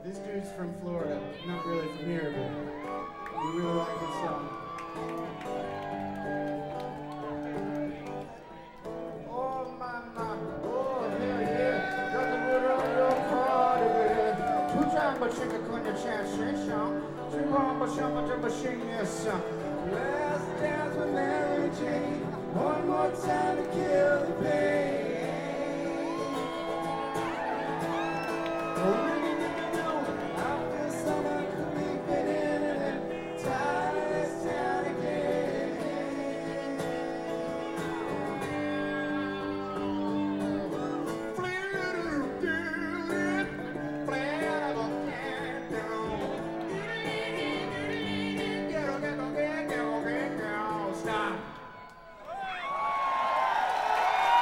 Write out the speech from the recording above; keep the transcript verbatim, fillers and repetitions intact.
This dude's from Florida, not really from here, but we really like this song. Oh, mama, oh, hell yeah, got the wood on your party, baby. Two times, but you can come to chance, song. Two times, but you can machine this song. Last dance with Mary Jane. One more time to kill the pain.